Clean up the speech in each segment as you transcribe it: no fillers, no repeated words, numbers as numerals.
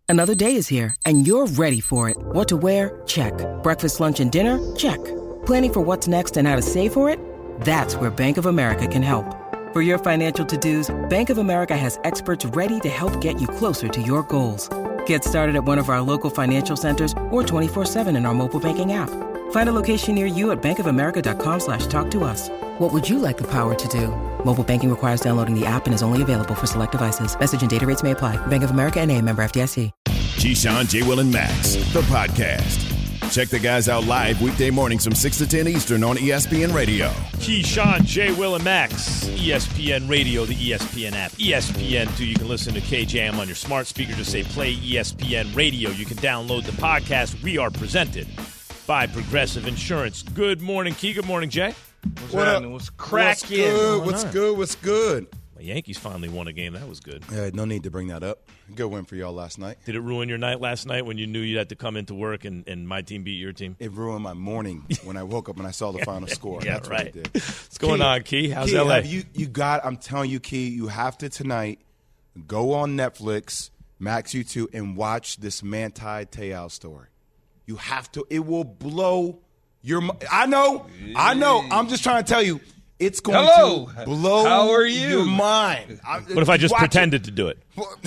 Another day is here, and you're ready for it. What to wear? Check. Breakfast, lunch, and dinner? Check. Planning for what's next and how to save for it? That's where Bank of America can help. For your financial to-dos, Bank of America has experts ready to help get you closer to your goals. Get started at one of our local financial centers or 24/7 in our mobile banking app. Find a location near you at bankofamerica.com/talktous. What would you like the power to do? Mobile banking requires downloading the app and is only available for select devices. Message and data rates may apply. Bank of America N.A., member FDIC. Keyshawn, J. Will, and Max, the podcast. Check the guys out live weekday mornings from 6 to 10 Eastern on ESPN Radio. Keyshawn, J. Will, and Max, ESPN Radio, the ESPN app, ESPN2. You can listen to KJM on your smart speaker. Just say play ESPN Radio. You can download the podcast. We are presented by Progressive Insurance. Good morning, Key. Good morning, Jay. What up? What's cracking? What's good? The Yankees finally won a game. That was good. No need to bring that up. Good win for y'all last night. Did it ruin your night last night when you knew you had to come into work and my team beat your team? It ruined my morning when I woke up and I saw the final score. Yeah, That's right. what it did. What's going on, Key? How's Key, LA? I'm telling you, Key, you have to tonight go on Netflix, Max, you too, and watch this Manti Te'o story. You have to. It will blow your mind. I know. I'm just trying to tell you. It's going to blow How are you? your mind. What if I just pretended to do it?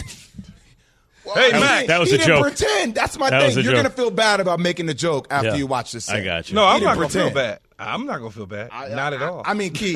Hey, Max. That was he a didn't joke. pretend. That's my That was thing. a You're joke. going to feel bad about making the joke after you watch this. I got you. No, I'm He not didn't going to feel pretend. bad. I'm not going to feel bad. Not at all. I mean, Key,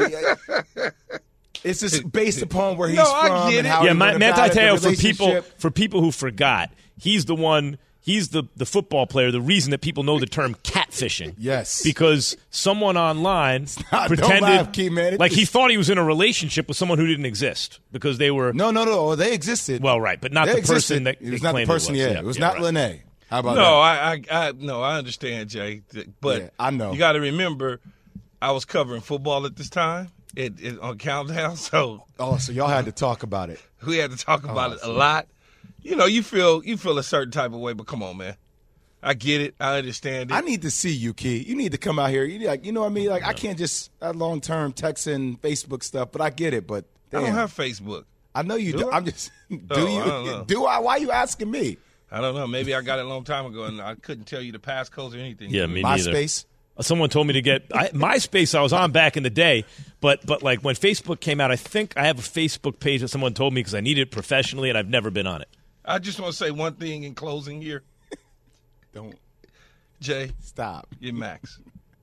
it's just based upon where he's No, from I get and it. how Yeah, he went Manti about it, the Te'o, relationship. for people who forgot, he's the one. He's the football player, the reason that people know the term catfishing. Yes. Because someone online Don't pretended laugh, Key, man. like he thought he was in a relationship with someone who didn't exist because they were. No. They existed. Well, right, but not They the existed. person that it was they not the claimed person. it was. Yeah, it was not right. Lene. How about No, that? I understand, Jay. But Yeah, I know. You got to remember, I was covering football at this time on Countdown, so So y'all had to talk about it. we had to talk about it a lot. You know, you feel a certain type of way, but come on, man. I get it. I understand it. I need to see you, Key. You need to come out here. You know what I mean? Like I can't just long-term text and Facebook stuff, but I get it. But I damn. don't have Facebook. I know you Do do. I? I'm just. Do Oh, you? I don't know. Do I? Why are you asking me? I don't know. Maybe I got it a long time ago, and I couldn't tell you the passcodes or anything. Yeah, me neither. MySpace. Someone told me to get MySpace. I was on back in the day, but like when Facebook came out, I think I have a Facebook page that someone told me because I need it professionally, and I've never been on it. I just want to say one thing in closing here. Don't Jay, stop. you're Max.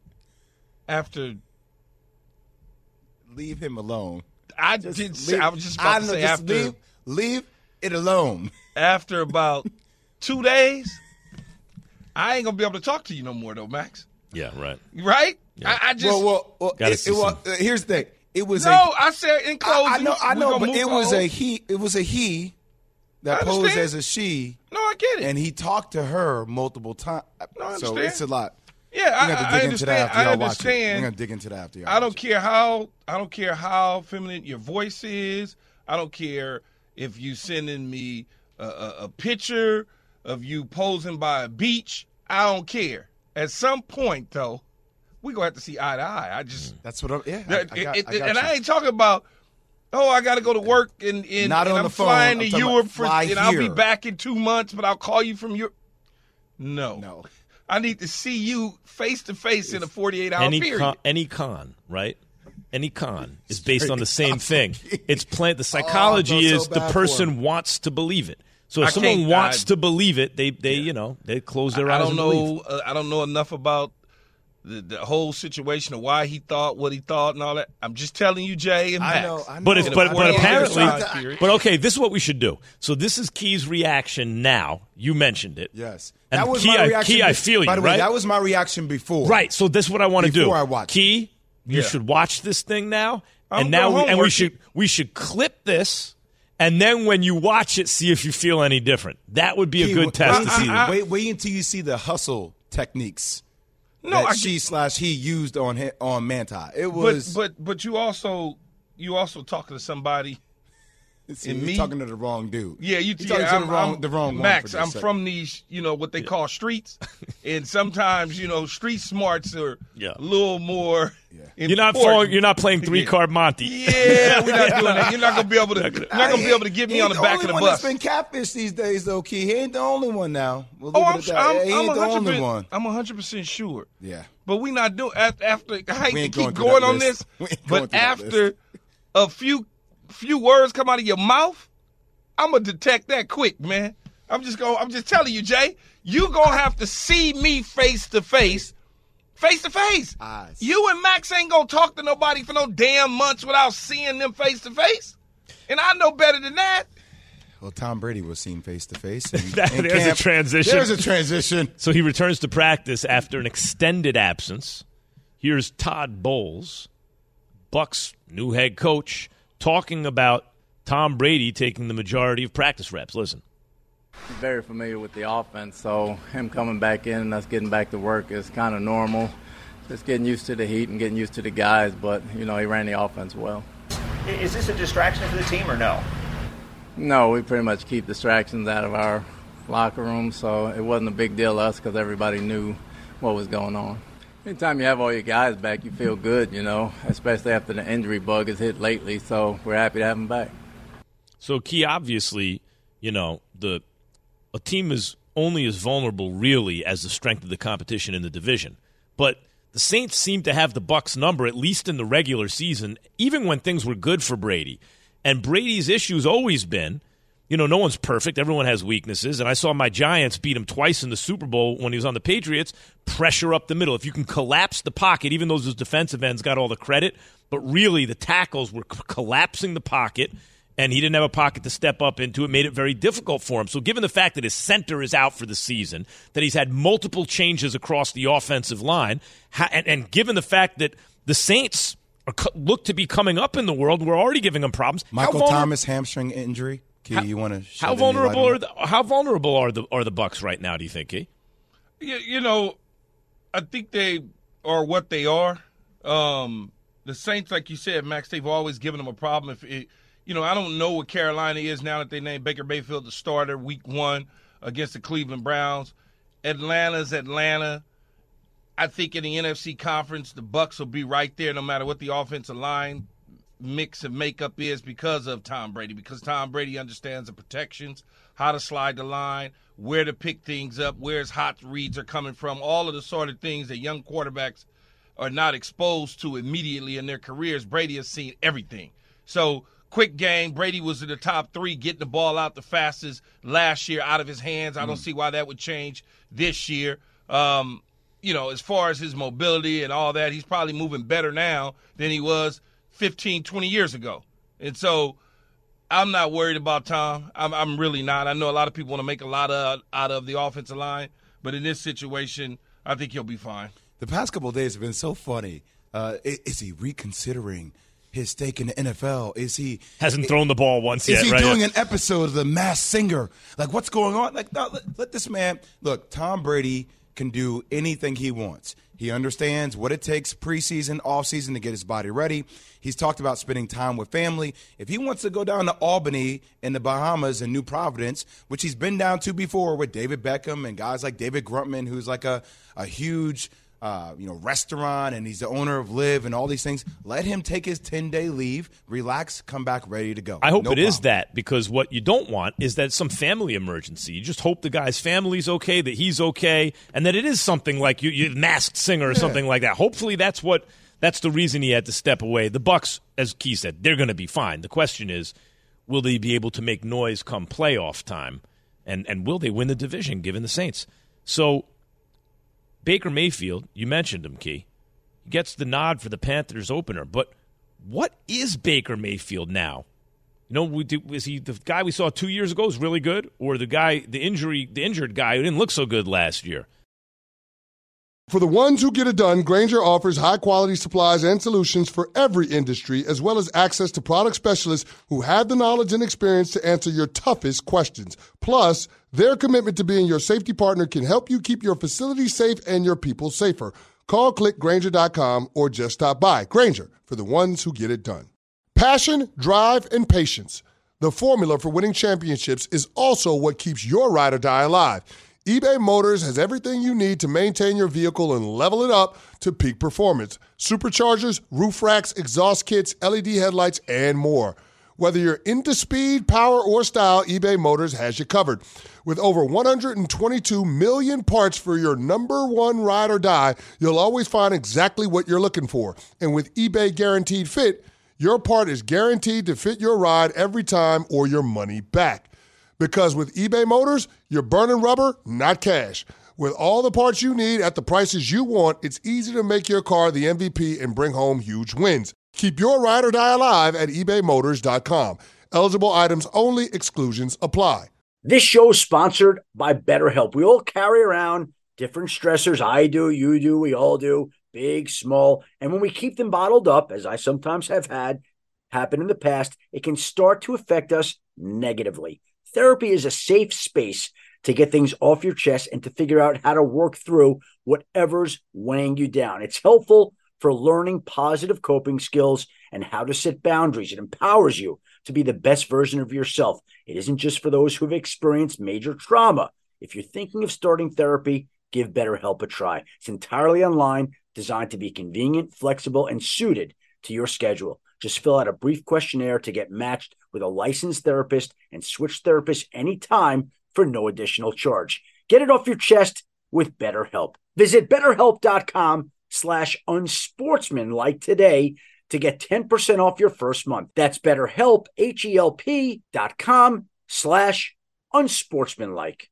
After Leave him alone. I Just did, leave- I was just about to know, say just after leave it alone. after about 2 days, I ain't gonna be able to talk to you no more, though, Max. Yeah, right. Right? Yeah. I just Well, Gotta see here's the thing. It was no. a. I said in closing. I we know, gonna but move it was on. a he. It was a he that I posed understand. as a she, No, I get it. and he talked to her multiple times. No, I So understand. it's a lot. Yeah, We're gonna have to I dig into that understand. after I y'all watch it. We're understand. gonna dig into that after y'all. I watch don't care how feminine your voice is. I don't care if you sending me a picture of you posing by a beach. I don't care. At some point, though, we gonna have to see eye to eye. I just That's what I'm. Yeah, and I ain't talking about. Oh, I got to go to work and Not and on I'm the phone. flying to I'm talking Europe about for, fly and I'll be here. back in 2 months, but I'll call you from Europe. No. I need to see you face to face in a 48-hour period. Any con, right? Any con is based on the same thing. It's the psychology I feel is so the bad for person him. wants to believe it. So if I someone can't- wants to believe it, they close their I eyes don't and believe. know. I don't know enough about the whole situation of why he thought what he thought and all that. I'm just telling you, Jay and Max. I know. But In a but 48-hour apparently, time period. but okay, this is what we should do. So this is Key's reaction now. You mentioned it. Yes. And That was Key, my reaction. Key, I feel you, By the way, right? that was my reaction before. Right. So this is what I want to do. Before I watch it. Key, you Yeah. should watch this thing now, I'm and now going homework. we should clip this, and then when you watch it, see if you feel any different. That would be a Key, good test to see. Wait until you see the hustle techniques. No, that she/he used on Manti. It was. but you also talking to somebody See, you're talking to the wrong dude. Yeah, you're talking to the wrong Max, one. I'm from these, what they call streets, and sometimes, street smarts are a little more. Yeah. You're not playing 3-card Monty. Yeah, we're not doing that. You're not gonna be able to get me on the back of the bus. That's been catfish these days, though, Key. He ain't the only one now. I'm the only one. I'm 100% sure. Yeah, but we not doing after. I hate to keep going on this, but after a few words come out of your mouth, I'm gonna detect that quick, man. I'm just telling you, Jay, you gonna have to see me face to face. Eyes. You and Max ain't gonna talk to nobody for no damn months without seeing them face to face. And I know better than that. Well, Tom Brady was seen face to face. There's a transition. There's a transition. So he returns to practice after an extended absence. Here's Todd Bowles, Bucs' new head coach, talking about Tom Brady taking the majority of practice reps. Listen. He's very familiar with the offense, so him coming back in and us getting back to work is kind of normal. Just getting used to the heat and getting used to the guys, but, he ran the offense well. Is this a distraction for the team or no? No, we pretty much keep distractions out of our locker room, so it wasn't a big deal to us because everybody knew what was going on. Anytime you have all your guys back, you feel good, especially after the injury bug has hit lately, so we're happy to have them back. So, Key, obviously, a team is only as vulnerable, really, as the strength of the competition in the division. But the Saints seem to have the Bucs' number, at least in the regular season, even when things were good for Brady. And Brady's issue's always been, no one's perfect. Everyone has weaknesses. And I saw my Giants beat him twice in the Super Bowl when he was on the Patriots. Pressure up the middle. If you can collapse the pocket, even though those defensive ends got all the credit, but really the tackles were collapsing the pocket, and he didn't have a pocket to step up into. It made it very difficult for him. So given the fact that his center is out for the season, that he's had multiple changes across the offensive line, and given the fact that the Saints look to be coming up in the world, we're already giving them problems. Michael Thomas hamstring injury. Key, you want to? How vulnerable are the Bucs right now? Do you think, Key? I think they are what they are. The Saints, like you said, Max, they've always given them a problem. I don't know what Carolina is now that they named Baker Mayfield the starter week 1 against the Cleveland Browns. Atlanta's Atlanta. I think in the NFC conference, the Bucs will be right there no matter what the offensive line mix and makeup is because of Tom Brady, because Tom Brady understands the protections, how to slide the line, where to pick things up, where his hot reads are coming from, all of the sort of things that young quarterbacks are not exposed to immediately in their careers. Brady has seen everything. So, quick game. Brady was in the top 3, getting the ball out the fastest last year out of his hands. I don't see why that would change this year. As far as his mobility and all that, he's probably moving better now than he was 15, 20 years ago. And so I'm not worried about Tom. I'm really not. I know a lot of people want to make a lot out of the offensive line, but in this situation, I think he'll be fine. The past couple of days have been so funny. Is he reconsidering his stake in the NFL? Hasn't thrown the ball once yet, right? Is he doing an episode of The Masked Singer? Like, what's going on? Like, no, let this man – look, Tom Brady can do anything he wants. He understands what it takes preseason, offseason to get his body ready. He's talked about spending time with family. If he wants to go down to Albany in the Bahamas and New Providence, which he's been down to before with David Beckham and guys like David Gruntman, who's like a huge – restaurant, and he's the owner of Live and all these things. Let him take his 10-day leave, relax, come back ready to go. I hope is that, because what you don't want is that some family emergency. You just hope the guy's family's okay, that he's okay, and that it is something like you Masked Singer or something like that. Hopefully that's the reason he had to step away. The Bucs, as Key said, they're going to be fine. The question is, will they be able to make noise come playoff time, and will they win the division given the Saints? So Baker Mayfield, you mentioned him, Key. He gets the nod for the Panthers opener. But what is Baker Mayfield now? Is he the guy we saw 2 years ago is really good, or the injured guy who didn't look so good last year? For the ones who get it done, Grainger offers high-quality supplies and solutions for every industry, as well as access to product specialists who have the knowledge and experience to answer your toughest questions. Plus, their commitment to being your safety partner can help you keep your facility safe and your people safer. Call, click Grainger.com, or just stop by. Grainger, for the ones who get it done. Passion, drive, and patience. The formula for winning championships is also what keeps your ride or die alive. eBay Motors has everything you need to maintain your vehicle and level it up to peak performance. Superchargers, roof racks, exhaust kits, LED headlights, and more. Whether you're into speed, power, or style, eBay Motors has you covered. With over 122 million parts for your number one ride or die, you'll always find exactly what you're looking for. And with eBay Guaranteed Fit, your part is guaranteed to fit your ride every time or your money back. Because with eBay Motors, you're burning rubber, not cash. With all the parts you need at the prices you want, it's easy to make your car the MVP and bring home huge wins. Keep your ride or die alive at ebaymotors.com. Eligible items only. Exclusions apply. This show is sponsored by BetterHelp. We all carry around different stressors. I do, you do, we all do, big, small. And when we keep them bottled up, as I sometimes have had happen in the past, it can start to affect us negatively. Therapy is a safe space to get things off your chest and to figure out how to work through whatever's weighing you down. It's helpful for learning positive coping skills and how to set boundaries. It empowers you to be the best version of yourself. It isn't just for those who have experienced major trauma. If you're thinking of starting therapy, give BetterHelp a try. It's entirely online, designed to be convenient, flexible, and suited to your schedule. Just fill out a brief questionnaire to get matched with a licensed therapist and switch therapists anytime for no additional charge. Get it off your chest with BetterHelp. Visit BetterHelp.com/unsportsmanlike today to get 10% off your first month. That's BetterHelp, HELP.com/unsportsmanlike.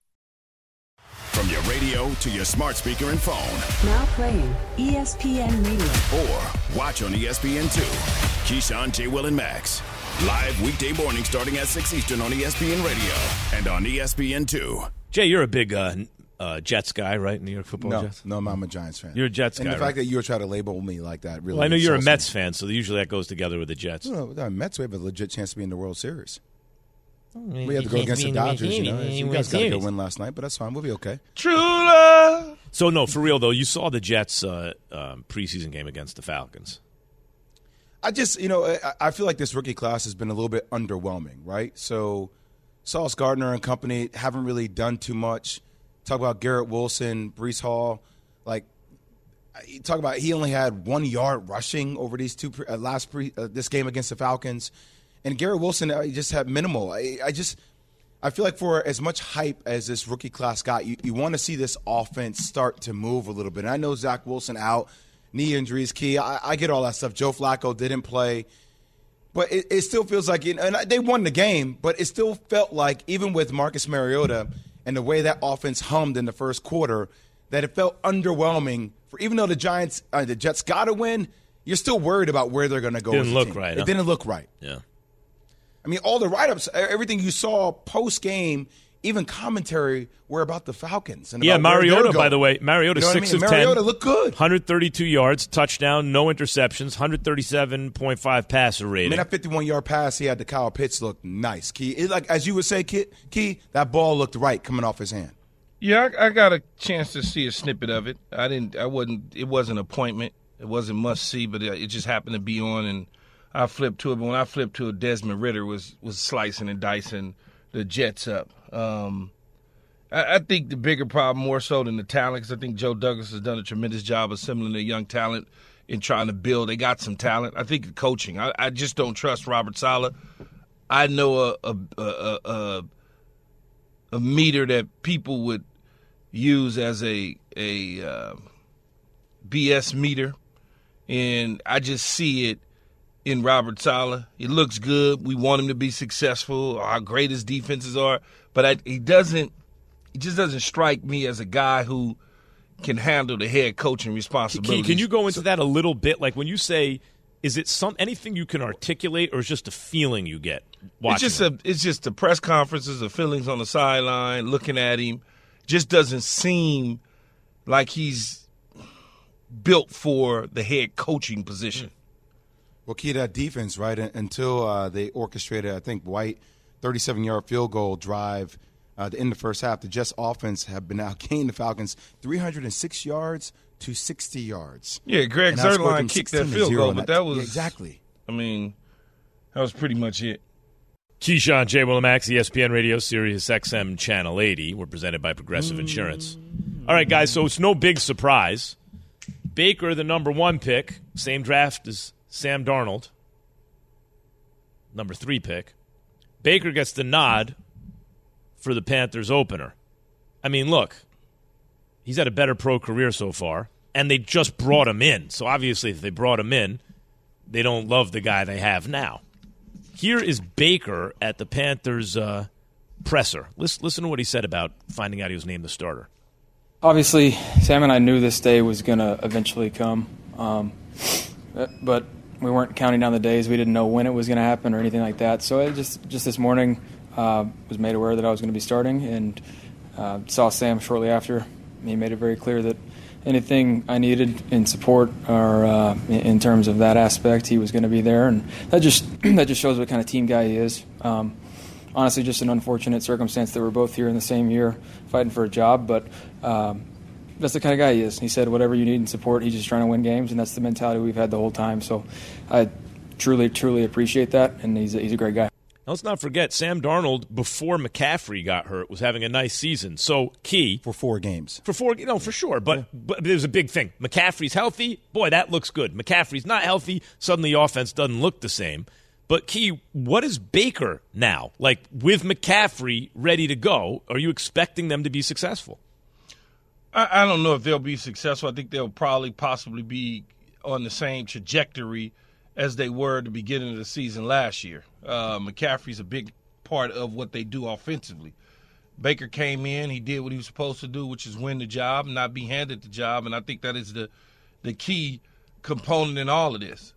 From your radio to your smart speaker and phone. Now playing ESPN Radio. Or watch on ESPN2. Keyshawn, J. Will, and Max. Live weekday morning starting at 6 Eastern on ESPN Radio and on ESPN2. Jay, you're a big Jets guy, right? New York Football Jets? No, I'm a Giants fan. You're a Jets guy, And the right? fact that you were trying to label me like that really Well, I know you're a insults Mets me. fan, so usually that goes together with the Jets. No, the Mets, we have a legit chance to be in the World Series. We had to go against the Dodgers, you know. You guys got a good win last night, but that's fine. We'll be okay. True love. So, no, for real, though, you saw the Jets' preseason game against the Falcons. I just, I feel like this rookie class has been a little bit underwhelming, right? So Sauce Gardner and company haven't really done too much. Talk about Garrett Wilson, Breece Hall. Talk about he only had 1 yard rushing over these this game against the Falcons. And Garrett Wilson, he just had minimal. I feel like for as much hype as this rookie class got, you want to see this offense start to move a little bit. And I know Zach Wilson out, knee injuries key. I get all that stuff. Joe Flacco didn't play. But it still feels like, and they won the game, but it still felt like even with Marcus Mariota and the way that offense hummed in the first quarter, that it felt underwhelming. For even though the Jets got to win, you're still worried about where they're going to go. Didn't look right. It didn't look right. Yeah. I mean, all the write-ups, everything you saw post-game, even commentary, were about the Falcons. And yeah, about Mariota, by the way. Mariota, 6 of 10. Mariota looked good. 132 yards, touchdown, no interceptions, 137.5 passer rating. I mean, that 51-yard pass he had to Kyle Pitts looked nice. Key, as you would say, Key, that ball looked right coming off his hand. Yeah, I got a chance to see a snippet of it. It wasn't an appointment. It wasn't must-see, but it just happened to be on, and I flipped to it. But when I flipped to it, Desmond Ridder was slicing and dicing the Jets up. I think the bigger problem, more so than the talent, because I think Joe Douglas has done a tremendous job assembling the young talent and trying to build. They got some talent. I think the coaching. I just don't trust Robert Saleh. I know a meter that people would use as a BS meter, and I just see it in Robert Saleh. He looks good. We want him to be successful. How great his defenses are, but he just doesn't strike me as a guy who can handle the head coaching responsibilities. Can you go into that a little bit? Like when you say, is it anything you can articulate, or is just a feeling you get watching him? It's just the press conferences, the feelings on the sideline, looking at him. Just doesn't seem like he's built for the head coaching position. Well, key to that defense, right, until they orchestrated, I think, White 37-yard field goal drive in the first half, the Jets offense have been outgained the Falcons 306 yards to 60 yards. Yeah, Greg Zuerlein kicked that field goal, but that was exactly. I mean, that was pretty much it. Keyshawn, J. Will and Max, ESPN Radio, Sirius XM Channel 80. We're presented by Progressive Insurance. All right, guys, so it's no big surprise. Baker, the number 1 pick, same draft as Sam Darnold, number 3 pick. Baker gets the nod for the Panthers opener. I mean, look, he's had a better pro career so far, and they just brought him in. So obviously if they brought him in, they don't love the guy they have now. Here is Baker at the Panthers presser. Listen to what he said about finding out he was named the starter. Obviously, Sam and I knew this day was going to eventually come, but we weren't counting down the days. We didn't know when it was going to happen or anything like that. So it just this morning was made aware that I was going to be starting, and saw Sam shortly after. He made it very clear that anything I needed in support or in terms of that aspect, he was going to be there, and that just shows what kind of team guy he is. Honestly, just an unfortunate circumstance that we're both here in the same year fighting for a job, but that's the kind of guy he is. He said whatever you need in support, he's just trying to win games, and that's the mentality we've had the whole time. So I truly, truly appreciate that, and he's a great guy. Now, let's not forget, Sam Darnold, before McCaffrey got hurt, was having a nice season. So, key. For 4 games. For sure. But there's a big thing. McCaffrey's healthy. Boy, that looks good. McCaffrey's not healthy. Suddenly, the offense doesn't look the same. But, Key, what is Baker now? Like, with McCaffrey ready to go, are you expecting them to be successful? I don't know if they'll be successful. I think they'll possibly be on the same trajectory as they were at the beginning of the season last year. McCaffrey's a big part of what they do offensively. Baker came in, he did what he was supposed to do, which is win the job, not be handed the job, and I think that is the key component in all of this.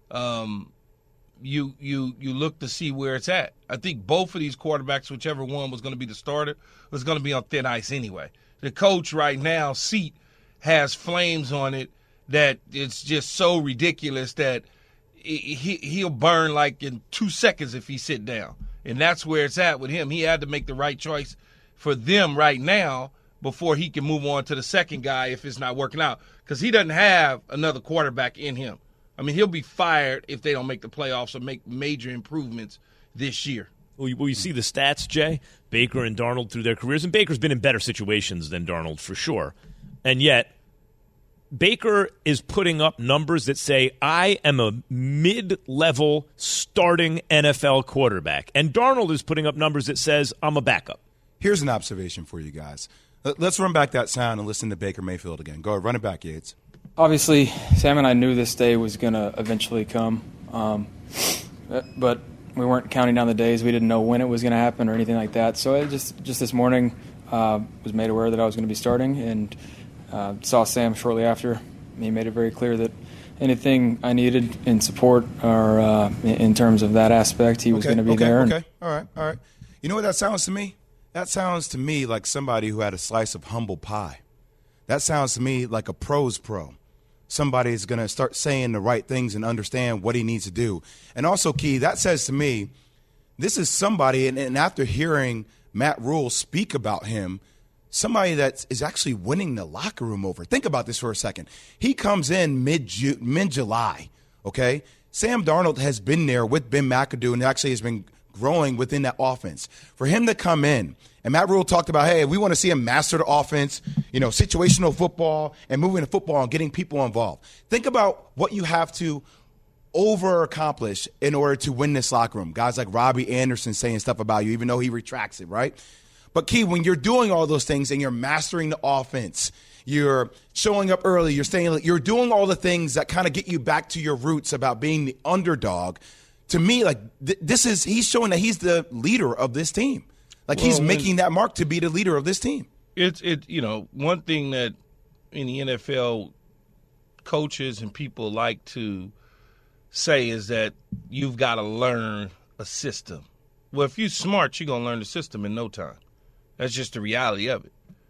You look to see where it's at. I think both of these quarterbacks, whichever one was going to be the starter, was going to be on thin ice anyway. The coach right now, seat, has flames on it that it's just so ridiculous that he'll burn like in 2 seconds if he sit down. And that's where it's at with him. He had to make the right choice for them right now before he can move on to the second guy if it's not working out, because he doesn't have another quarterback in him. I mean, he'll be fired if they don't make the playoffs or make major improvements this year. Well, you see the stats, Jay? Baker and Darnold through their careers, and Baker's been in better situations than Darnold for sure. And yet, Baker is putting up numbers that say, I am a mid-level starting NFL quarterback. And Darnold is putting up numbers that says, I'm a backup. Here's an observation for you guys. Let's run back that sound and listen to Baker Mayfield again. Go ahead, run it back, Yates. Obviously, Sam and I knew this day was going to eventually come, but we weren't counting down the days. We didn't know when it was going to happen or anything like that. So it just this morning was made aware that I was going to be starting, and saw Sam shortly after. He made it very clear that anything I needed in support or in terms of that aspect, he was going to be there. Okay, all right. You know what that sounds to me? That sounds to me like somebody who had a slice of humble pie. That sounds to me like a pro's pro. Somebody is going to start saying the right things and understand what he needs to do. And also, Key, that says to me, this is somebody, and after hearing Matt Rule speak about him, somebody that is actually winning the locker room over. Think about this for a second. He comes in mid-July, okay? Sam Darnold has been there with Ben McAdoo and actually has been growing within that offense. For him to come in, and Matt Rule talked about, hey, we want to see him master the offense, situational football and moving the football and getting people involved. Think about what you have to over-accomplish in order to win this locker room. Guys like Robbie Anderson saying stuff about you, even though he retracts it, right? But, Key, when you're doing all those things and you're mastering the offense, you're showing up early, you're doing all the things that kind of get you back to your roots about being the underdog. To me, like, he's showing that he's the leader of this team. Like, he's making that mark to be the leader of this team. One thing that in the NFL coaches and people like to say is that you've got to learn a system. Well, if you're smart, you're going to learn the system in no time. That's just the reality of it.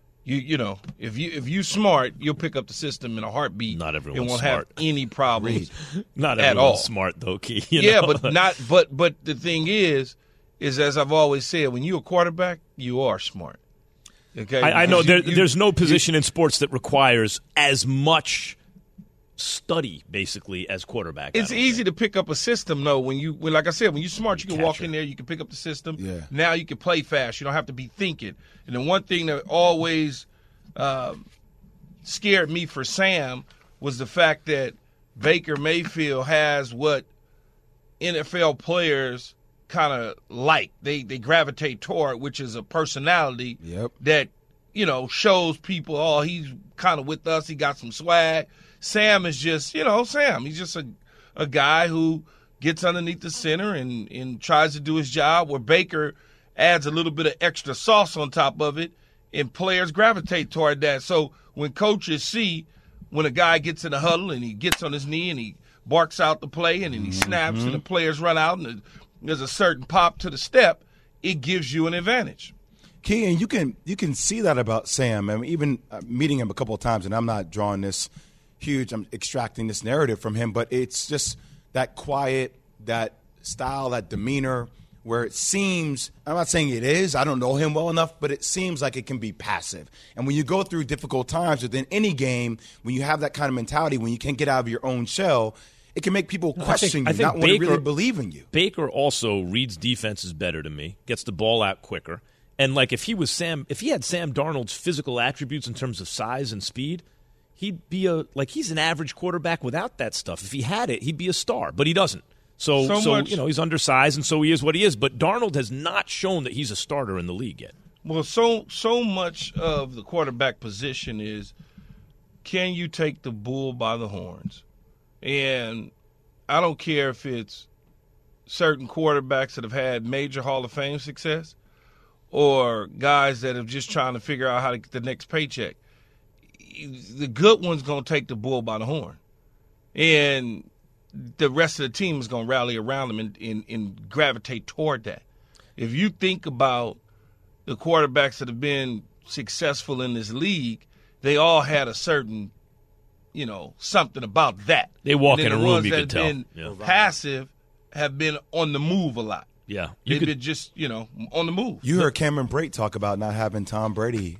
If you smart, you'll pick up the system in a heartbeat. Not everyone's and won't smart. have any problems. Not at everyone's all. Smart though, Key. But the thing is as I've always said, when you're a quarterback, you are smart. Okay, I know there's no position in sports that requires as much study basically as quarterback. It's easy to pick up a system though. When like I said, when you're smart, you can walk in there, you can pick up the system. Yeah. Now you can play fast. You don't have to be thinking. And the one thing that always scared me for Sam was the fact that Baker Mayfield has what NFL players kind of like. They gravitate toward, which is a personality that, shows people, oh, he's kind of with us. He got some swag. Sam is just, Sam. He's just a guy who gets underneath the center and tries to do his job, where Baker adds a little bit of extra sauce on top of it, and players gravitate toward that. So when coaches see when a guy gets in the huddle and he gets on his knee and he barks out the play and then he snaps and the players run out and there's a certain pop to the step, it gives you an advantage. Key, and you can see that about Sam. I mean, even meeting him a couple of times, and I'm not drawing this huge, I'm extracting this narrative from him, but it's just that quiet, that style, that demeanor, where it seems, I'm not saying it is, I don't know him well enough, but it seems like it can be passive. And when you go through difficult times within any game, when you have that kind of mentality, when you can't get out of your own shell, it can make people question you, not want to really believe in you. Baker also reads defenses better to me, gets the ball out quicker. And like if he had Sam Darnold's physical attributes in terms of size and speed, he'd be he's an average quarterback without that stuff. If he had it, he'd be a star, but he doesn't. So he's undersized, and so he is what he is. But Darnold has not shown that he's a starter in the league yet. Well, so much of the quarterback position is, can you take the bull by the horns? And I don't care if it's certain quarterbacks that have had major Hall of Fame success or guys that are just trying to figure out how to get the next paycheck. The good one's going to take the bull by the horn. And the rest of the team is going to rally around them and gravitate toward that. If you think about the quarterbacks that have been successful in this league, they all had a certain, something about that. They walk in a room, you can tell. The ones that have been passive have been on the move a lot. Yeah. They've been just, on the move. You heard Cameron Brate talk about not having Tom Brady,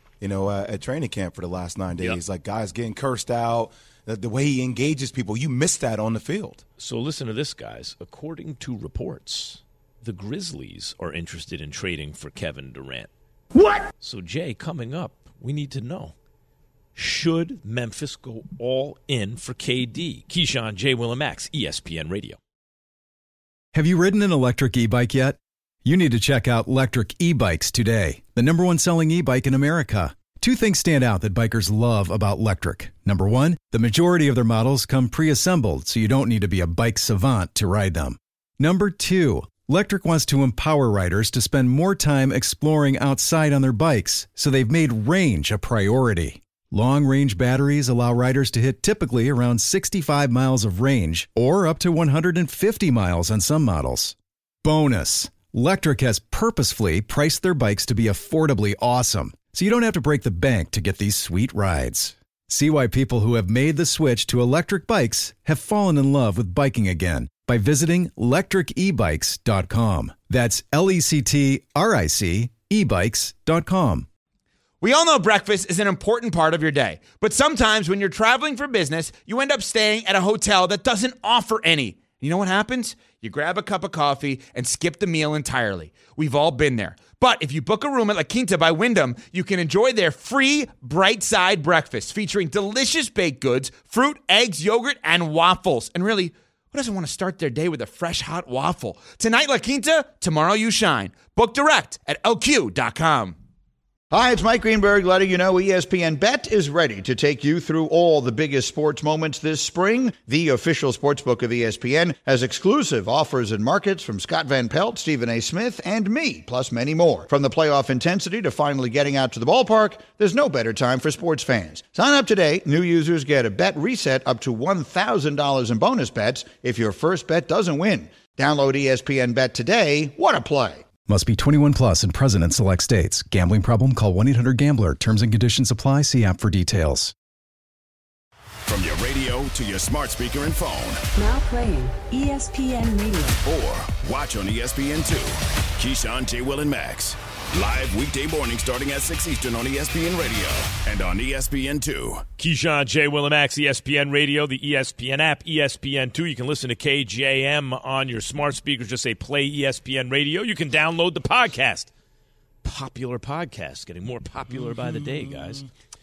at training camp for the last 9 days. Like, guys getting cursed out. The way he engages people, you miss that on the field. So listen to this, guys. According to reports, the Grizzlies are interested in trading for Kevin Durant. What? So, Jay, coming up, we need to know, should Memphis go all in for KD? Keyshawn, J. Will, and Max, ESPN Radio. Have you ridden an electric e-bike yet? You need to check out Electric E-Bikes today, the #1 selling e-bike in America. Two things stand out that bikers love about Lectric. Number one, the majority of their models come pre-assembled, so you don't need to be a bike savant to ride them. Number two, Lectric wants to empower riders to spend more time exploring outside on their bikes, so they've made range a priority. Long-range batteries allow riders to hit typically around 65 miles of range, or up to 150 miles on some models. Bonus, Lectric has purposefully priced their bikes to be affordably awesome, so you don't have to break the bank to get these sweet rides. See why people who have made the switch to electric bikes have fallen in love with biking again by visiting lectricebikes.com. That's LECTRIC ebikes.com. We all know breakfast is an important part of your day, but sometimes when you're traveling for business, you end up staying at a hotel that doesn't offer any. You know what happens? You grab a cup of coffee and skip the meal entirely. We've all been there. But if you book a room at La Quinta by Wyndham, you can enjoy their free Bright Side breakfast featuring delicious baked goods, fruit, eggs, yogurt, and waffles. And really, who doesn't want to start their day with a fresh, hot waffle? Tonight, La Quinta, tomorrow you shine. Book direct at LQ.com. Hi, it's Mike Greenberg letting you know ESPN Bet is ready to take you through all the biggest sports moments this spring. The official sportsbook of ESPN has exclusive offers and markets from Scott Van Pelt, Stephen A. Smith, and me, plus many more. From the playoff intensity to finally getting out to the ballpark, there's no better time for sports fans. Sign up today. New users get a bet reset up to $1,000 in bonus bets if your first bet doesn't win. Download ESPN Bet today. What a play. Must be 21 plus and present in select states. Gambling problem? Call 1-800-GAMBLER. Terms and conditions apply. See app for details. From your radio to your smart speaker and phone. Now playing ESPN Radio. Or watch on ESPN2. Keyshawn, J. Will, and Max. Live weekday morning starting at 6 Eastern on ESPN Radio and on ESPN2. Keyshawn, J. Will and Max, ESPN Radio, the ESPN app, ESPN2. You can listen to KJM on your smart speakers. Just say play ESPN Radio. You can download the podcast. Popular podcast. Getting more popular by the day, guys.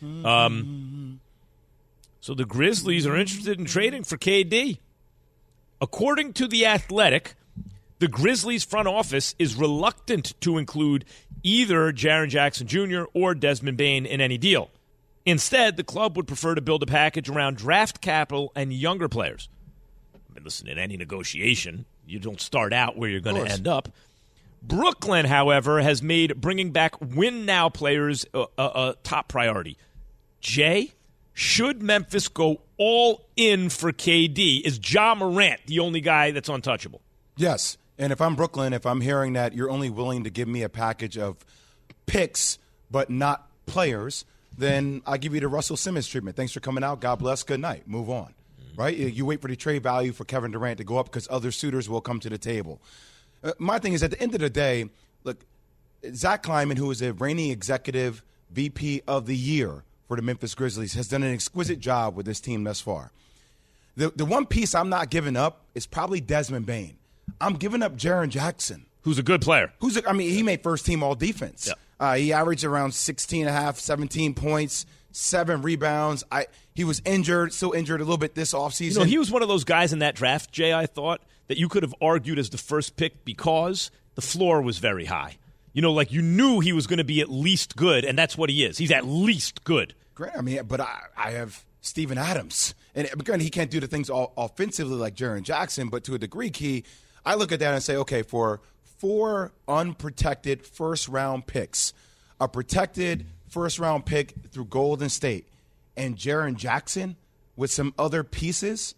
So the Grizzlies are interested in trading for KD. According to The Athletic, the Grizzlies front office is reluctant to include either Jaren Jackson Jr. or Desmond Bane in any deal. Instead, the club would prefer to build a package around draft capital and younger players. I mean, listen, in any negotiation, you don't start out where you're going to end up. Brooklyn, however, has made bringing back win-now players a top priority. Jay, should Memphis go all in for KD? Is Ja Morant the only guy that's untouchable? Yes. And if I'm Brooklyn, if I'm hearing that you're only willing to give me a package of picks but not players, then I give you the Russell Simmons treatment. Thanks for coming out. God bless. Good night. Move on. Right? You wait for the trade value for Kevin Durant to go up because other suitors will come to the table. My thing is, at the end of the day, look, Zach Kleiman, who is a reigning executive VP of the year for the Memphis Grizzlies, has done an exquisite job with this team thus far. The one piece I'm not giving up is probably Desmond Bane. I'm giving up Jaren Jackson. Who's a good player. He made first-team all-defense. Yeah. He averaged around 16.5, 17 points, 7 rebounds. He was injured, still injured a little bit this offseason. He was one of those guys in that draft, Jay, I thought, that you could have argued as the first pick because the floor was very high. You knew he was going to be at least good, and that's what he is. He's at least good. Great. But I have Steven Adams. And again, he can't do the things offensively like Jaren Jackson, but to a degree, Key, I look at that and say, okay, for 4 unprotected first-round picks, a protected first-round pick through Golden State, and Jaren Jackson with some other pieces,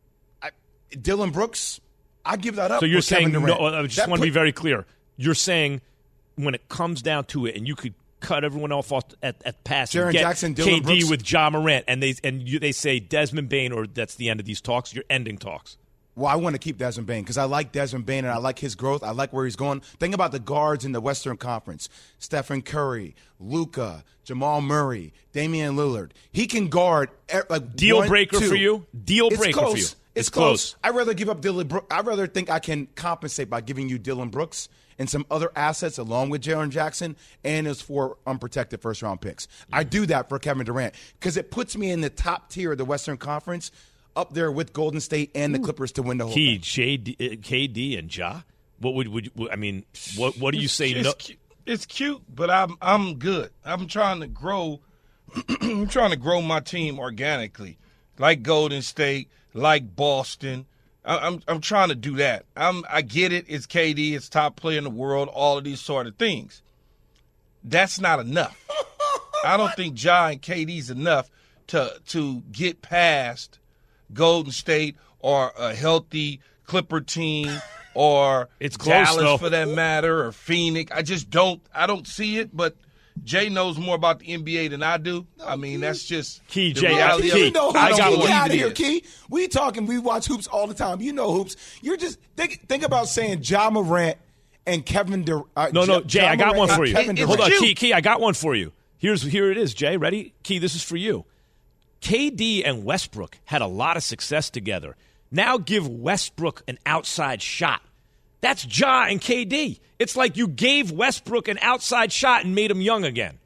Dylan Brooks, I give that up. So you're saying, I just want to be very clear. You're saying when it comes down to it, and you could cut everyone off at pass Jaren and get Jackson, Dylan KD Brooks with Ja Morant, and they say Desmond Bane, or that's the end of these talks. You're ending talks. Well, I want to keep Desmond Bane because I like Desmond Bane and I like his growth. I like where he's going. Think about the guards in the Western Conference. Stephen Curry, Luka, Jamal Murray, Damian Lillard. He can guard Deal 1, breaker 2. for you? Deal breaker for you. It's close. I'd rather give up Dylan Brooks. I'd rather think I can compensate by giving you Dylan Brooks and some other assets along with Jaren Jackson and his 4 unprotected first-round picks. I do that for Kevin Durant because it puts me in the top tier of the Western Conference, up there with Golden State and the Clippers to win the whole thing. KD and Ja? What what do you say? It's cute, but I'm good. I'm trying to grow. I'm trying to grow my team organically, like Golden State, like Boston. I'm trying to do that. I get it. It's KD. It's top player in the world. All of these sort of things. That's not enough. I don't think Ja and KD's enough to get past Golden State or a healthy Clipper team or it's close, Dallas though. for that matter, or Phoenix. I don't see it, but Jay knows more about the NBA than I do. That's just Key, the Jay. reality of it. You know hoops. I got Get what out of it here, is. Key. We watch hoops all the time. You know hoops. You're just think about saying Ja Morant and Kevin Durant. No, Jay, I got one for you. Hold on, cute. Key, I got one for you. Here it is, Jay. Ready? Key, this is for you. KD and Westbrook had a lot of success together. Now give Westbrook an outside shot. That's Ja and KD. It's like you gave Westbrook an outside shot and made him young again.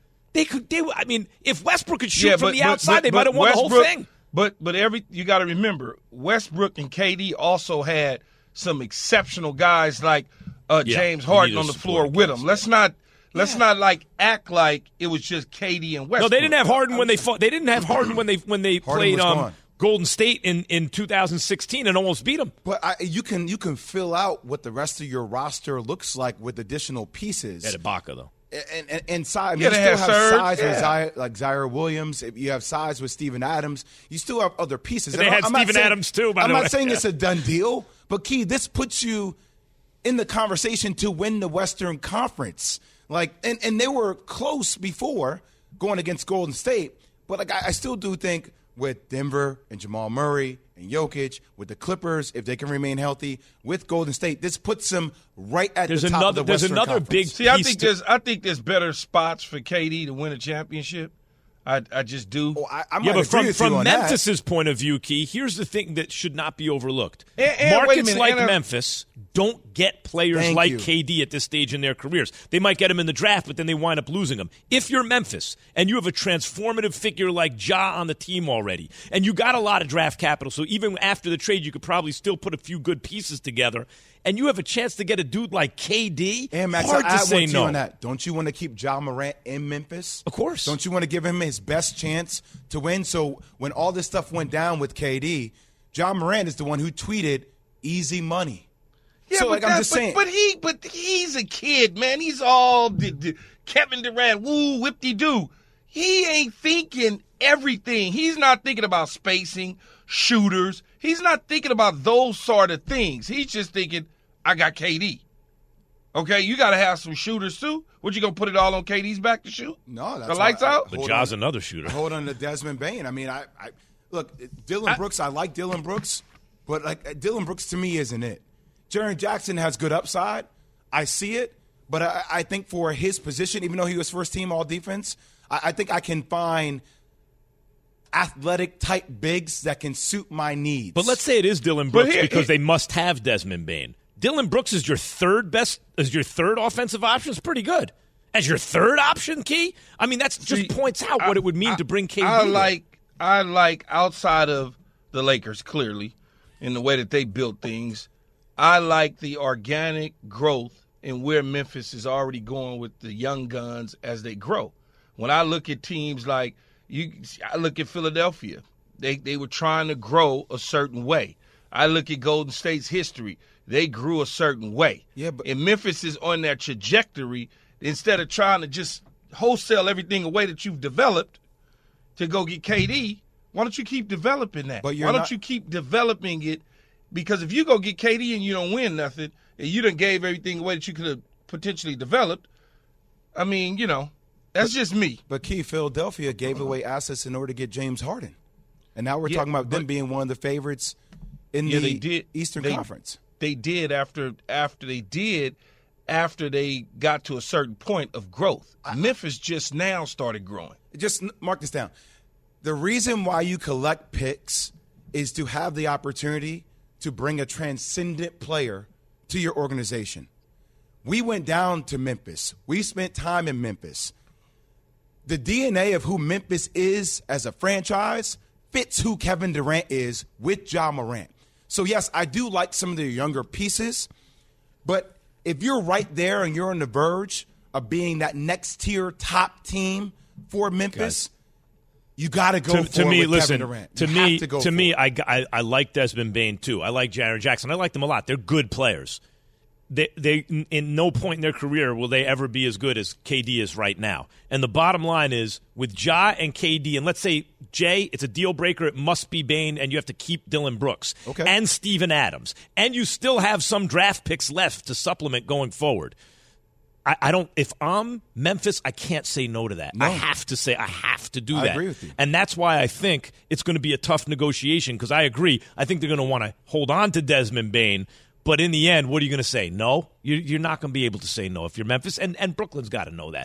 If Westbrook could shoot from the outside, they might have won the whole thing. But you got to remember, Westbrook and KD also had some exceptional guys like James Harden on the floor with them. Let's not act like it was just KD and Westbrook. No, they didn't have Harden when they fought. They didn't have Harden when they played Golden State in 2016 and almost beat them. But you can fill out what the rest of your roster looks like with additional pieces. At Ibaka, though. And size. You still have size with like Zaire Williams. You have size with Steven Adams. You still have other pieces. They had Steven Adams, too, by the way. I'm not saying it's a done deal, but, Key, this puts you in the conversation to win the Western Conference. And they were close before going against Golden State. But I still do think with Denver and Jamal Murray and Jokic, with the Clippers, if they can remain healthy, with Golden State, this puts them right at the top of the Western Conference. See, I think there's better spots for KD to win a championship. I just do. But from Memphis's point of view, Key, here's the thing that should not be overlooked. And Markets like Memphis don't get players like KD at this stage in their careers. They might get him in the draft, but then they wind up losing him. If you're Memphis and you have a transformative figure like Ja on the team already, and you got a lot of draft capital, so even after the trade, you could probably still put a few good pieces together, and you have a chance to get a dude like KD, and Max, hard to say no. On that. Don't you want to keep Ja Morant in Memphis? Of course. Don't you want to give him his best chance to win? So when all this stuff went down with KD, Ja Morant is the one who tweeted "easy money." Yeah, so I'm just saying. But he's a kid, man. He's all Kevin Durant, woo, whip-de-doo. He ain't thinking everything. He's not thinking about spacing, shooters. He's not thinking about those sort of things. He's just thinking, I got KD. Okay, you got to have some shooters too. What, you going to put it all on KD's back to shoot? No, that's the lights out? But Ja's another shooter. Hold on to Desmond Bane. I mean, I look, Dylan Brooks, I like Dylan Brooks, but like Dylan Brooks to me isn't it. Jaren Jackson has good upside. I see it, but I think for his position, even though he was first team all defense, I think I can find athletic type bigs that can suit my needs. But let's say it is Dylan Brooks because they must have Desmond Bane. Dylan Brooks is your third offensive option. It's pretty good. As your third option, Key? I mean, that's just points out what it would mean to bring KD. I like outside of the Lakers, clearly, in the way that they built things, I like the organic growth and where Memphis is already going with the young guns as they grow. When I look at teams like I look at Philadelphia, they were trying to grow a certain way. I look at Golden State's history. They grew a certain way. Yeah, but and Memphis is on that trajectory. Instead of trying to just wholesale everything away that you've developed to go get KD, why don't you keep developing that? Why don't you keep developing it? Because if you go get KD and you don't win nothing, and you done gave everything away that you could have potentially developed, I mean, that's just me. But Key, Philadelphia gave away assets in order to get James Harden. And now we're talking about them being one of the favorites in the Eastern Conference. They did after they got to a certain point of growth. Memphis just now started growing. Just mark this down. The reason why you collect picks is to have the opportunity to bring a transcendent player to your organization. We went down to Memphis. We spent time in Memphis. The DNA of who Memphis is as a franchise fits who Kevin Durant is with Ja Morant. So, yes, I do like some of the younger pieces, but if you're right there and you're on the verge of being that next tier top team for Memphis, you got to go for it with Kevin Durant. To me, I like Desmond Bane too. I like Jaren Jackson. I like them a lot. They're good players. They in no point in their career will they ever be as good as KD is right now. And the bottom line is, with Ja and KD, and let's say, Jay, it's a deal breaker, it must be Bane, and you have to keep Dylan Brooks and Steven Adams. And you still have some draft picks left to supplement going forward. If I'm Memphis, I can't say no to that. No. I have to do that. I agree with you. And that's why I think it's going to be a tough negotiation, because I agree. I think they're going to want to hold on to Desmond Bane. But in the end, what are you going to say? No? You're not going to be able to say no if you're Memphis, and Brooklyn's got to know that.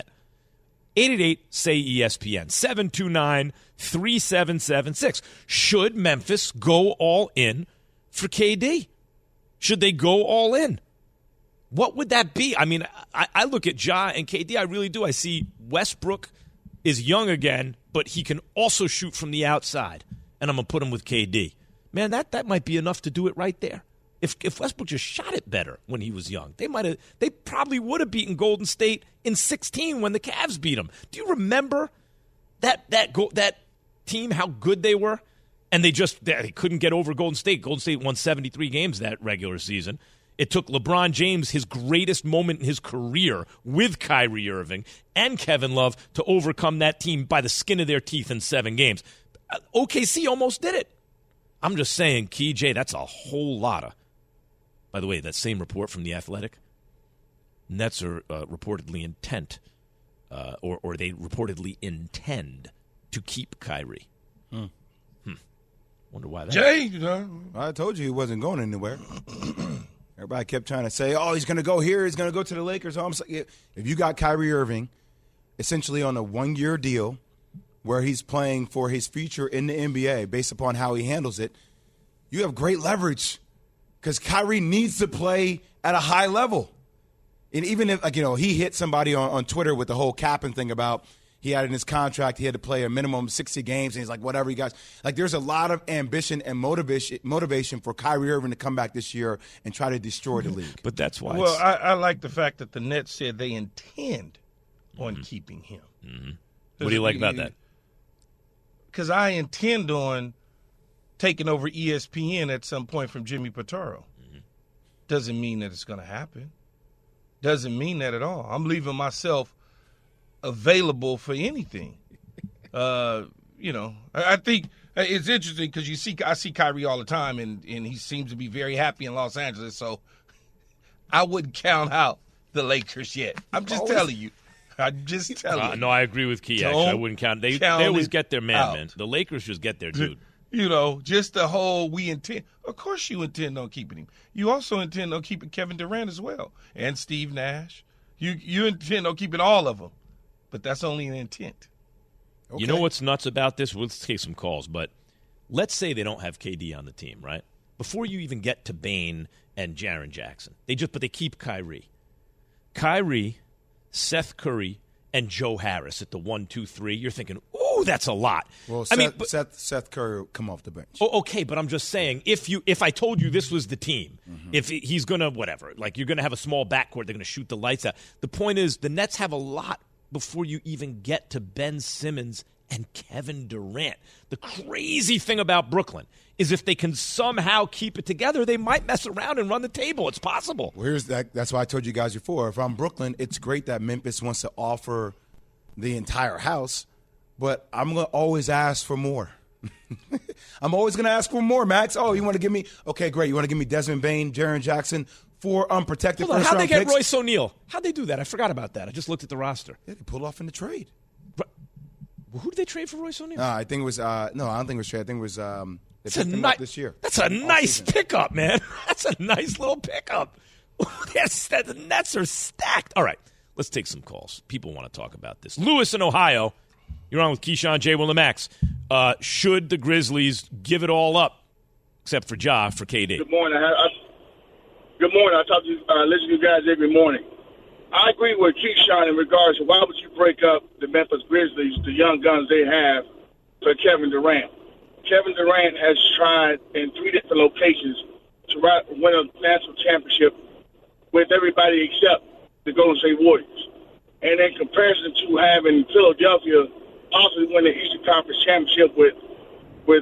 888-SAY-ESPN, 729-3776. Should Memphis go all in for KD? Should they go all in? What would that be? I mean, I look at Ja and KD, I really do. I see Westbrook is young again, but he can also shoot from the outside, and I'm going to put him with KD. Man, that might be enough to do it right there. If Westbrook just shot it better when he was young, they probably would have beaten Golden State in 2016 when the Cavs beat them. Do you remember that team, how good they were? And they couldn't get over Golden State. Golden State won 73 games that regular season. It took LeBron James, his greatest moment in his career, with Kyrie Irving and Kevin Love, to overcome that team by the skin of their teeth in 7 games. OKC almost did it. I'm just saying, Key J, that's a whole lot of. By the way, that same report from The Athletic, Nets are reportedly or they reportedly intend to keep Kyrie. Wonder why that. Jay, I told you he wasn't going anywhere. Everybody kept trying to say, oh, he's going to go here. He's going to go to the Lakers. Oh, I'm saying, if you got Kyrie Irving essentially on a 1-year deal where he's playing for his future in the NBA based upon how he handles it, you have great leverage because Kyrie needs to play at a high level. And even if, he hit somebody on Twitter with the whole capping thing about he had in his contract, he had to play a minimum of 60 games, and he's like, whatever you guys. Like, there's a lot of ambition and motivation for Kyrie Irving to come back this year and try to destroy the league. But that's why. Well, I like the fact that the Nets said they intend on keeping him. Mm-hmm. What do you like about that? Because I intend on taking over ESPN at some point from Jimmy Pitaro. Mm-hmm. Doesn't mean that it's going to happen. Doesn't mean that at all. I'm leaving myself available for anything. I think it's interesting because I see Kyrie all the time, and he seems to be very happy in Los Angeles. So I wouldn't count out the Lakers yet. I'm just telling you. I'm just telling you. No, I agree with Key. Actually, I wouldn't count. They always get their man. The Lakers just get their dude. Just the whole we intend. Of course you intend on keeping him. You also intend on keeping Kevin Durant as well and Steve Nash. You intend on keeping all of them. But that's only an intent. Okay. You know what's nuts about this? Let's take some calls. But let's say they don't have KD on the team, right? Before you even get to Bane and Jaren Jackson, they keep Kyrie. Kyrie, Seth Curry, and Joe Harris at the 1, 2, 3. You're thinking, ooh, that's a lot. Well, Seth Curry will come off the bench. Oh, okay, but I'm just saying, if I told you this was the team, if he's going to whatever, like you're going to have a small backcourt, they're going to shoot the lights out. The point is, the Nets have a lot before you even get to Ben Simmons and Kevin Durant. The crazy thing about Brooklyn is if they can somehow keep it together, they might mess around and run the table. It's possible. Well, that's why I told you guys before. If I'm Brooklyn, it's great that Memphis wants to offer the entire house, but I'm going to always ask for more. I'm always going to ask for more, Max. Oh, you want to give me – okay, great. You want to give me Desmond Bane, Jaren Jackson – 4 unprotected first-round picks. How'd they get Royce O'Neal? How'd they do that? I forgot about that. I just looked at the roster. Yeah, they pulled off in the trade. Who did they trade for Royce O'Neal? I think it was no, I don't think it was trade. I think it was they picked him up this year. That's a nice pickup, man. That's a nice little pickup. The Nets are stacked. All right, let's take some calls. People want to talk about this. Lewis in Ohio, you're on with Keyshawn, J. Will, and Max. Should the Grizzlies give it all up, except for Ja, for KD? Good morning. Good morning. I talk to you, listen to you guys every morning. I agree with Keyshawn in regards to why would you break up the Memphis Grizzlies, the young guns they have, for Kevin Durant. Kevin Durant has tried in 3 different locations to win a national championship with everybody except the Golden State Warriors. And in comparison to having Philadelphia possibly win the Eastern Conference championship with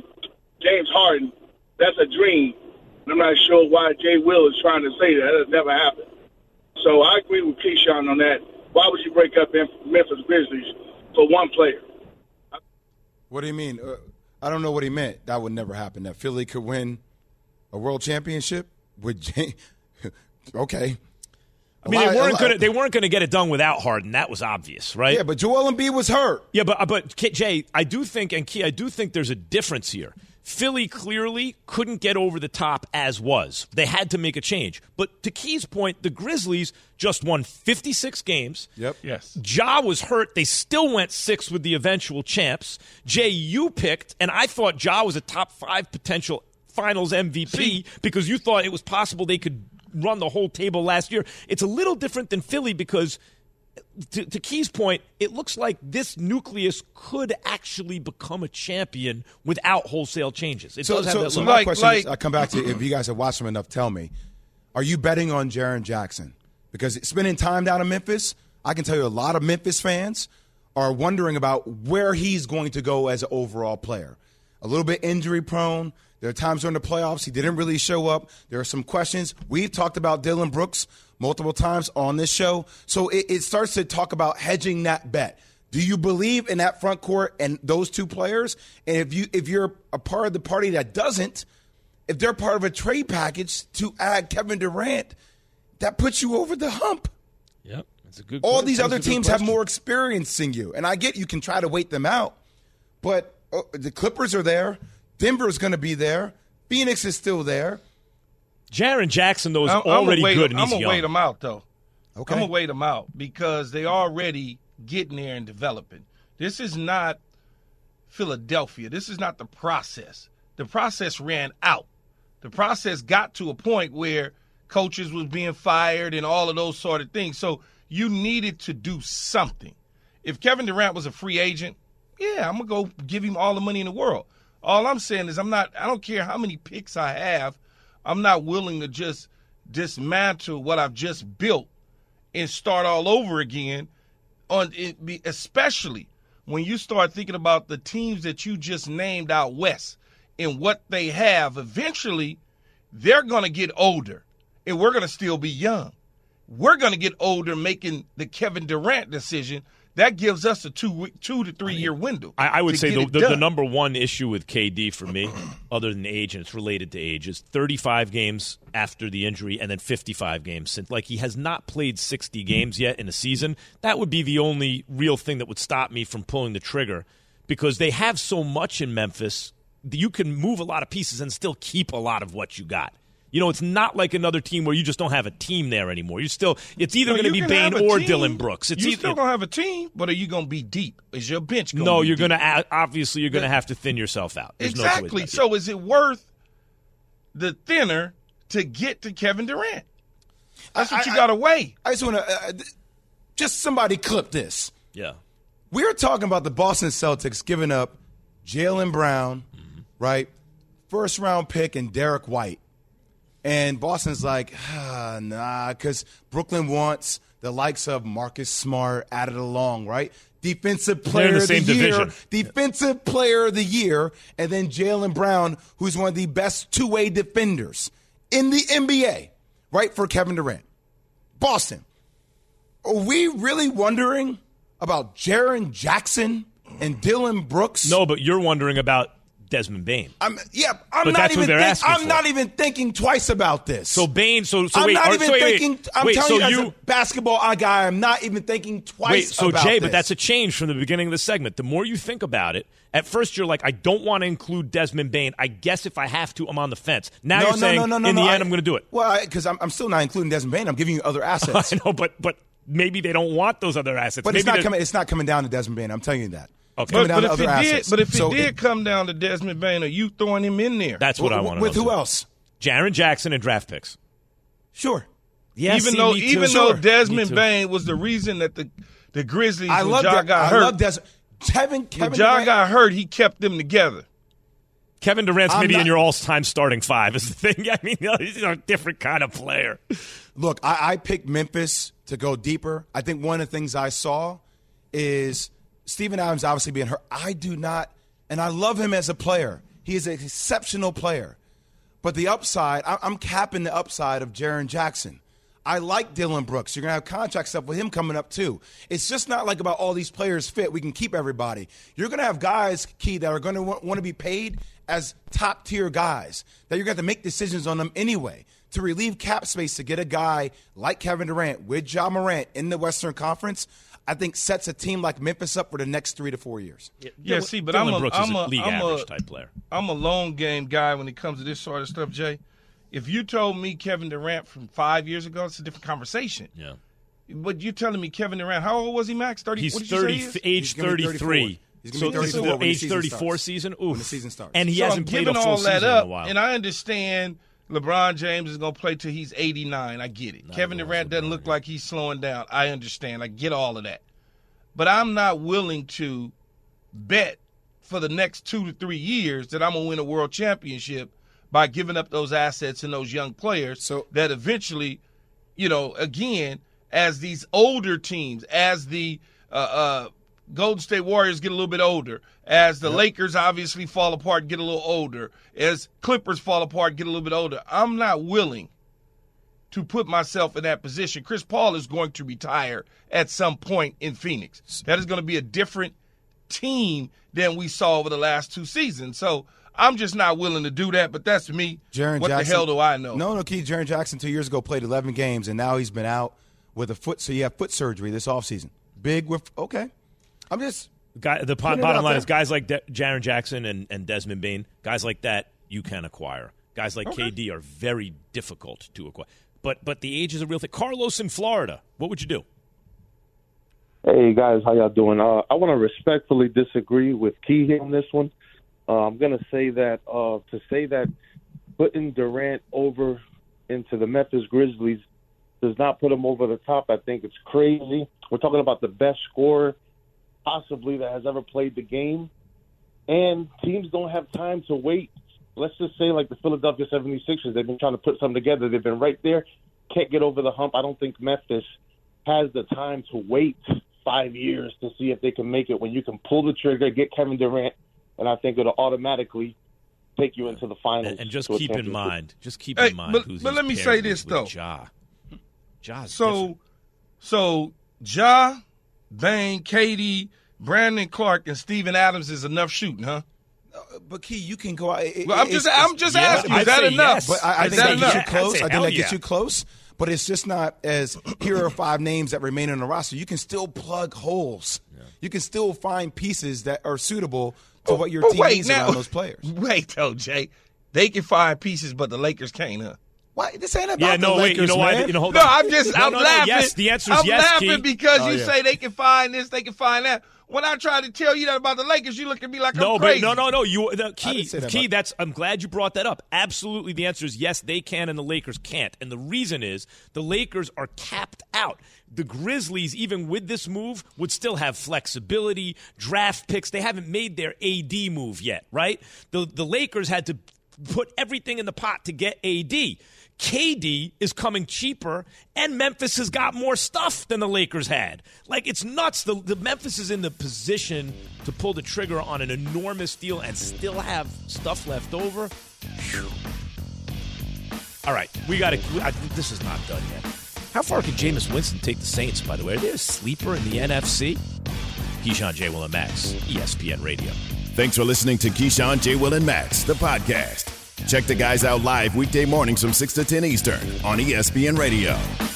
James Harden, that's a dream. I'm not sure why Jay Will is trying to say that. That has never happened. So I agree with Keyshawn on that. Why would you break up Memphis Grizzlies for one player? What do you mean? I don't know what he meant. That would never happen. That Philly could win a world championship with Jay. Okay. I mean, they weren't going to get it done without Harden. That was obvious, right? Yeah, but Joel Embiid was hurt. Yeah, but Jay, I do think, and Key, I do think there's a difference here. Philly clearly couldn't get over the top as was. They had to make a change. But to Key's point, the Grizzlies just won 56 games. Yep. Yes. Ja was hurt. They still went 6 with the eventual champs. Jay, you picked, and I thought Ja was a top 5 potential finals MVP because you thought it was possible they could run the whole table last year. It's a little different than Philly because to Key's point, it looks like this nucleus could actually become a champion without whole-sale changes. So my question is, I come back to, if you guys have watched him enough, tell me, are you betting on Jaren Jackson? Because spending time down in Memphis, I can tell you a lot of Memphis fans are wondering about where he's going to go as an overall player. A little bit injury-prone. There are times during the playoffs he didn't really show up. There are some questions. We've talked about Dillon Brooks multiple times on this show. So it starts to talk about hedging that bet. Do you believe in that front court and those two players? And if you're a part of the party that doesn't, if they're part of a trade package to add Kevin Durant, that puts you over the hump. Yep, that's a good. All these other teams have more experience than you, and I get you can try to wait them out, but the Clippers are there. Denver's going to be there. Phoenix is still there. Jaren Jackson, though, is already good, and he's young. I'm going to wait him out, though. Okay. I'm going to wait him out because they already getting there and developing. This is not Philadelphia. This is not the process. The process ran out. The process got to a point where coaches was being fired and all of those sort of things. So you needed to do something. If Kevin Durant was a free agent, yeah, I'm going to go give him all the money in the world. All I'm saying is I don't care how many picks I have. I'm not willing to just dismantle what I've just built and start all over again, especially when you start thinking about the teams that you just named out west and what they have. Eventually, they're going to get older, and we're going to still be young. We're going to get older making the Kevin Durant decision. That gives us a 2 to 3 year window. I would say the number one issue with KD for me, other than age, and it's related to age, is 35 games after the injury and then 55 games since. Like, he has not played 60 games yet in a season. That would be the only real thing that would stop me from pulling the trigger, because they have so much in Memphis. You can move a lot of pieces and still keep a lot of what you got. You know, it's not like another team where you just don't have a team there anymore. It's either going to be Bane or Dillon Brooks. You're still going to have a team, but are you going to be deep? Is your bench going to be No, you're going to obviously you're going to have to thin yourself out. There's exactly. No so is it worth the thinner to get to Kevin Durant? That's what you got to weigh. I just want to just somebody clip this. Yeah. We're talking about the Boston Celtics giving up Jaylen Brown, right? First-round pick and Derek White. And Boston's like, nah, because Brooklyn wants the likes of Marcus Smart added along, right? Defensive player of the year. Defensive player of the year. And then Jaylen Brown, who's one of the best two-way defenders in the NBA, right, for Kevin Durant. Boston. Are we really wondering about Jaren Jackson and Dillon Brooks? No, but you're wondering about Desmond Bane. I'm not even thinking twice about this. So Bane, I'm telling you, as a basketball guy, I'm not even thinking twice about this. Jay, but that's a change from the beginning of the segment. The more you think about it, at first you're like, I don't want to include Desmond Bane. I guess if I have to, I'm on the fence. Now you're saying, in the end, I'm going to do it. Well, because I'm still not including Desmond Bane. I'm giving you other assets. I know, but maybe they don't want those other assets. But it's not coming down to Desmond Bane. I'm telling you that. Okay. But if it did come down to Desmond Bane, are you throwing him in there? That's what I want to know. With who else? Jaren Jackson and draft picks. Sure. Yes, even though Desmond Bane was the reason that the Grizzlies, when Ja got hurt, when Ja got hurt, he kept them together. Kevin Durant's in your all-time starting five is the thing. I mean, he's a different kind of player. Look, I picked Memphis to go deeper. I think one of the things I saw is Steven Adams obviously being hurt. I do not, and I love him as a player. He is an exceptional player. But the upside, I'm capping the upside of Jaren Jackson. I like Dillon Brooks. You're going to have contract stuff with him coming up too. It's just not like about all these players fit. We can keep everybody. You're going to have guys, Key, that are going to want to be paid as top-tier guys, that you're going to have to make decisions on them anyway to relieve cap space to get a guy like Kevin Durant with Ja Morant in the Western Conference. I think sets a team like Memphis up for the next 3 to 4 years. Yeah, see, but I'm a league average type player. I'm a long game guy when it comes to this sort of stuff, Jay. If you told me Kevin Durant from 5 years ago, it's a different conversation. Yeah. But you're telling me Kevin Durant, how old was he, Max? 30? He's He's age 33. He's going to be 34 so age 34 season. Ooh. When the season starts. And he hasn't played a full season in a while. And I understand LeBron James is going to play till he's 89. I get it. Kevin Durant doesn't look like he's slowing down. I understand. I get all of that. But I'm not willing to bet for the next 2 to 3 years that I'm going to win a world championship by giving up those assets and those young players that eventually, again, as these older teams, as the Golden State Warriors get a little bit older, as the Lakers obviously fall apart and get a little older, as Clippers fall apart and get a little bit older, I'm not willing to put myself in that position. Chris Paul is going to retire at some point in Phoenix. That is going to be a different team than we saw over the last 2 seasons. So I'm just not willing to do that, but that's me. Jaren what Jackson, the hell do I know? No, Keith. Jaren Jackson 2 years ago played 11 games, and now he's been out with a foot. So you have foot surgery this offseason. The bottom line is guys like Jaren Jackson and Desmond Bane, guys like that you can acquire. Guys like KD are very difficult to acquire. But the age is a real thing. Carlos in Florida, what would you do? Hey, guys, how y'all doing? I want to respectfully disagree with Key here on this one. I'm going to say that putting Durant over into the Memphis Grizzlies does not put him over the top. I think it's crazy. We're talking about the best scorer possibly that has ever played the game, and teams don't have time to wait. Let's just say like the Philadelphia 76ers, they've been trying to put something together. They've been right there, can't get over the hump. I don't think Memphis has the time to wait 5 years to see if they can make it when you can pull the trigger, get Kevin Durant, and I think it'll automatically take you into the finals. And just keep in mind, but let me say this though. Ja's so Ja, Bane, KD, Brandon Clark, and Steven Adams is enough shooting, huh? But Key, you can go out. I'm just asking. Is that enough? Yes. But I think that gets you close. I think that gets yeah. you close. But it's just not as here are 5 names that remain on the roster. You can still plug holes. Yeah. You can still find pieces that are suitable to what your team needs around those players. Wait, though, Jay. They can find pieces, but the Lakers can't, huh? Why? This ain't about the Lakers, you know why? man. Hold on. I'm laughing. Yes, the answer is I'm yes, laughing Key. because you say they can find this, they can find that. When I try to tell you that about the Lakers, you look at me like I'm crazy. No. Key. I'm glad you brought that up. Absolutely, the answer is yes, they can, and the Lakers can't. And the reason is the Lakers are capped out. The Grizzlies, even with this move, would still have flexibility, draft picks. They haven't made their AD move yet, right? The Lakers had to put everything in the pot to get AD. KD is coming cheaper, and Memphis has got more stuff than the Lakers had. Like, it's nuts. The Memphis is in the position to pull the trigger on an enormous deal and still have stuff left over. Whew. All right, this is not done yet. How far can Jameis Winston take the Saints, by the way? Are they a sleeper in the NFC? Keyshawn, J. Will, and Max, ESPN Radio. Thanks for listening to Keyshawn, J. Will, and Max, the podcast. Check the guys out live weekday mornings from 6 to 10 Eastern on ESPN Radio.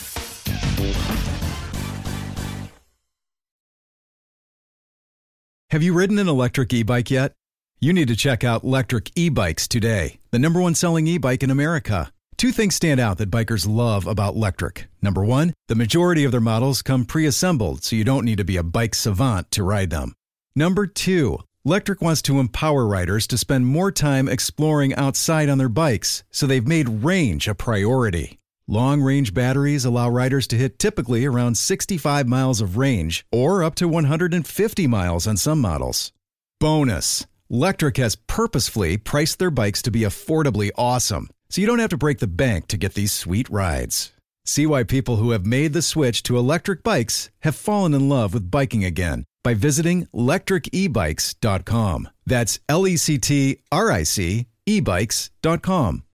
Have you ridden an electric e-bike yet? You need to check out Lectric E-Bikes today, the #1 selling e-bike in America. 2 things stand out that bikers love about Lectric. Number 1, the majority of their models come pre-assembled, so you don't need to be a bike savant to ride them. Number 2, Lectric wants to empower riders to spend more time exploring outside on their bikes, so they've made range a priority. Long-range batteries allow riders to hit typically around 65 miles of range, or up to 150 miles on some models. Bonus, Lectric has purposefully priced their bikes to be affordably awesome, so you don't have to break the bank to get these sweet rides. See why people who have made the switch to electric bikes have fallen in love with biking again by visiting lectricebikes.com. That's LECTRIC ebikes.com.